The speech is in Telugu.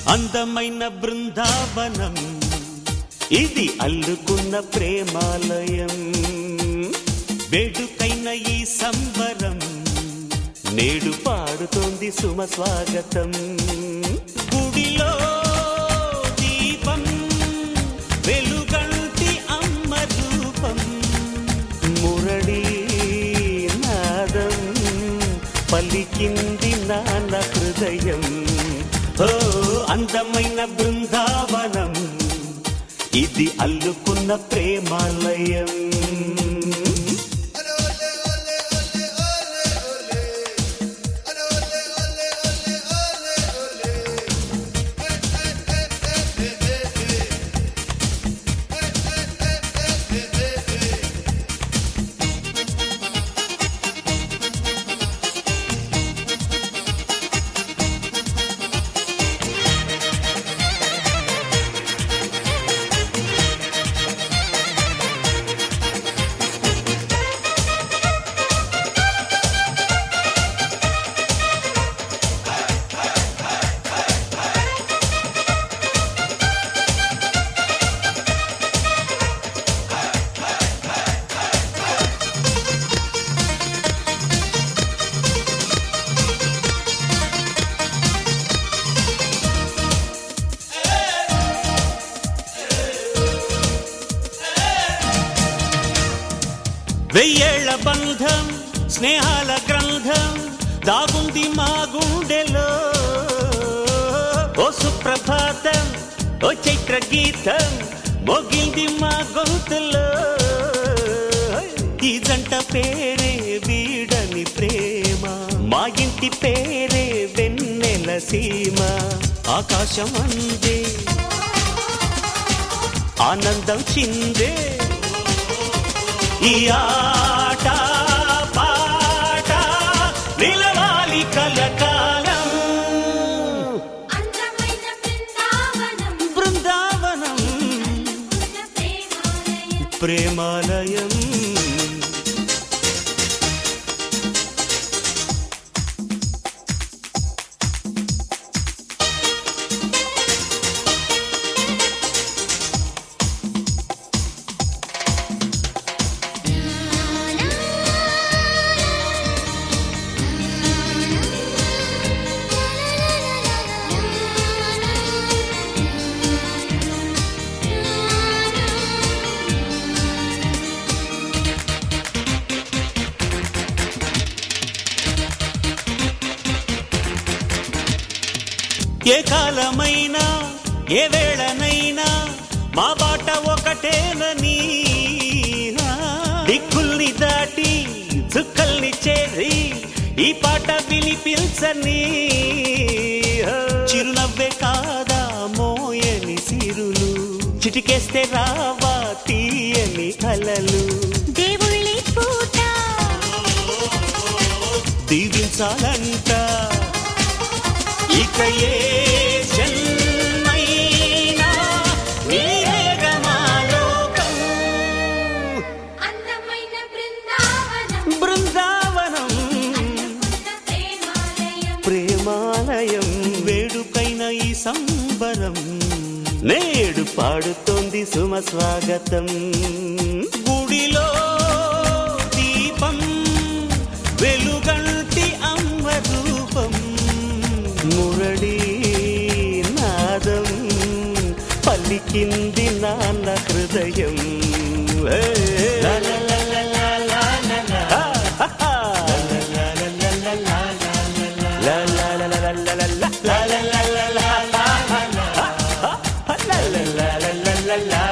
అందమైన బృందావనం ఇది అల్లుకున్న ప్రేమాలయం వేడుకైన ఈ సంబరం నేడు పాడుతోంది సుమ స్వాగతం గుడిలో దీపం వెలుగంటి అమ్మ రూపం మురళీ నాదం పలికింది నాన్న హృదయం ఓ అందమైన బృందావనం ఇది అల్లుకున్న ప్రేమాలయం వెయ్యేళ్ల బంధం స్నేహాల గ్రంథం దాగుంది మా గుండెలో ఓ సుప్రభాతం ఓ చైత్ర గీతం మోగింది మా గొంతులో ఈ జంట పేరే వీడని ప్రేమ మా ఇంటి పేరే వెన్నెల సీమ ఆకాశం అందే ఆనందం చిందే ఈ ఆట పాట నిలవాలి కలకాలం అందమైన బృందావనం ప్రేమాలయం ఏ కాలమైనా ఏ వేళనైనా మా బాట ఒకటేనని దిక్కుల్ని దాటి చుక్కల్ని చేరి ఈ పాట వినిపించని చిరునవ్వే కాదా మోయని సిరులు చిటికేస్తే రావా తీయని కలలు దేవుళ్ళి పూట దీవించాలంట ఇక ఏ జన్మైనా నీవేగమాలోకం అందమైన బృందావనం ప్రేమాలయం వేడుకైన ఈ సంబరం నేడు పాడుతోంది సుమ స్వాగతం గుడిలో దీపం వెలుగంటి అమ్మ రూపం మురళీ నాదం పలికింది నాన్న హృదయం la